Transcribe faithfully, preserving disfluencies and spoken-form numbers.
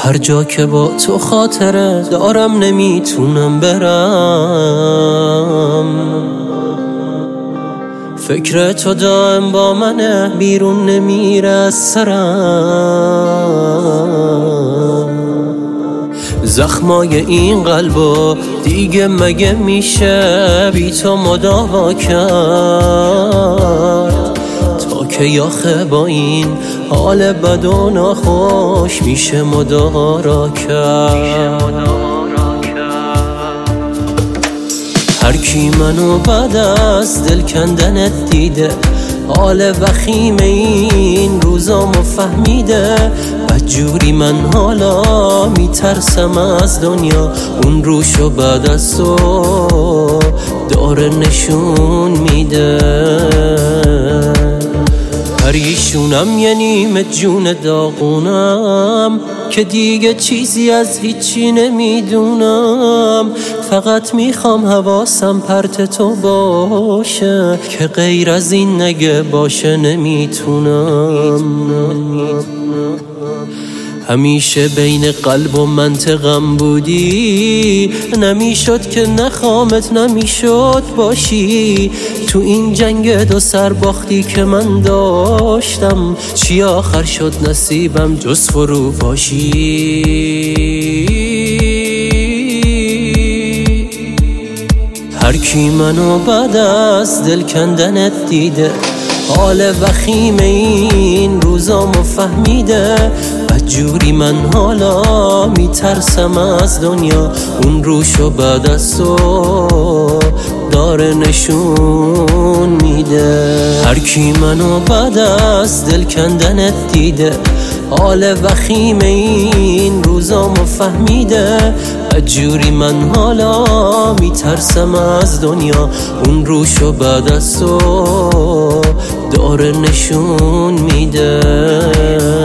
هر جا که با تو خاطره دارم نمیتونم برم. فکر تو دائم با منه، بیرون نمیره از سرم. زخمای این قلبو دیگه مگه میشه بی تو مداوا کرد؟ تا که یاخه با این حال بد و ناخوش میشه مدارا کرد. هر کی منو بعد از دل کندنت دیده، حال وخیم این روزامو فهمیده. بدجوری من حالا میترسم از دنیا، اون روشو بعد از تو داره نشون میده. پریشونم یه نیمه جون داغونم که دیگه چیزی از هیچی نمیدونم. فقط میخوام حواسم پرت تو باشه، که غیر از این نگه باشه نمیتونم. همیشه بین قلب و منطقم بودی، نمیشد که نخوامت، نمیشد باشی. تو این جنگ دو سر باختی که من داشتم، چی آخر شد نصیبم جز فرو باشی. هر کی منو بعد از دل کندنت دیده، حال وخیم این روزامو فهمیده. بدجوری من حالا میترسم از دنیا، اون روشو بعد از تو داره نشون میده. هر کی منو بعد از دل کندنت دیده، حال وخیم این روزامو فهمیده. بدجوری من حالا میترسم از دنیا، اون روشو بعد از تو داره نشون میده.